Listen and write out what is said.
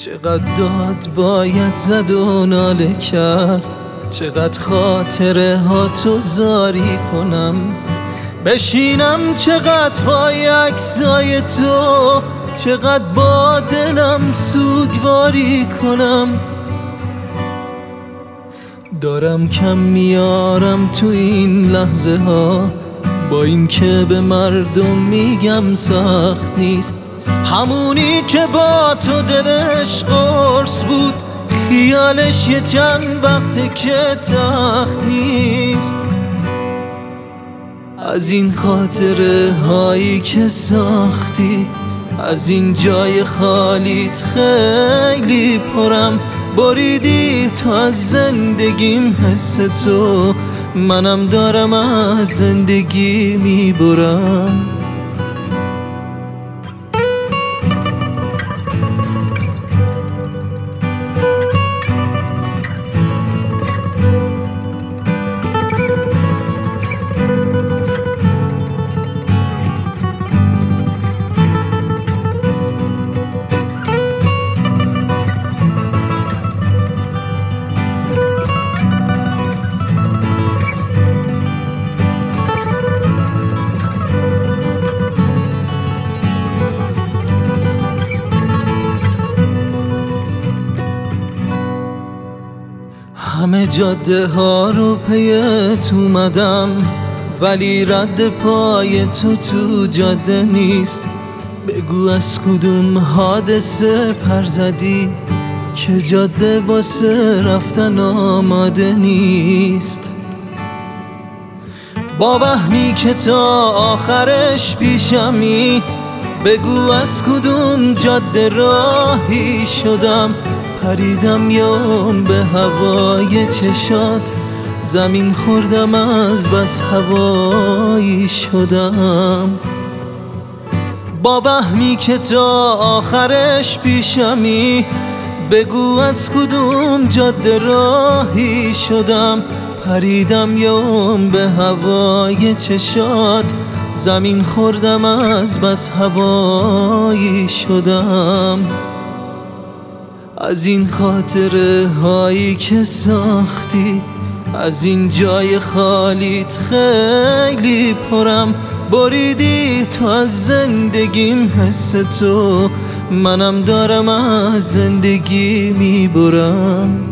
چقدر داد باید زد و ناله کرد، چقدر خاطره ها تو زاری کنم، بشینم چقدر پای عکسای تو، چقدر با دلم سوگواری کنم. دارم کم میارم تو این لحظه ها، با این که به مردم میگم سخت نیست، همونی که با تو دلش قرص بود، خیالش یه چند وقته که تخت نیست. از این خاطره هایی که ساختی، از این جای خالیت خیلی پرم، بریدی تو از زندگیم حس تو، منم دارم از زندگی میبرم. همه جاده ها رو پیت اومدم، ولی رد پای تو جاده نیست. بگو از کدوم حادثه پر زدی که جاده واسه رفتن آماده نیست. با وهمی که تا آخرش پیشمی، بگو از کدوم جاده راهی شدم، پریدم یام به هوای چشات، زمین خوردم از بس هوایی شدم. با وهمی که تا آخرش پیشمی، بگو از کدوم جاده راهی شدم، پریدم یام به هوای چشات، زمین خوردم از بس هوایی شدم. از این خاطره هایی که ساختی، از این جای خالیت خیلی پرم، بریدی تو از زندگیم حس تو، منم دارم از زندگی میبرم.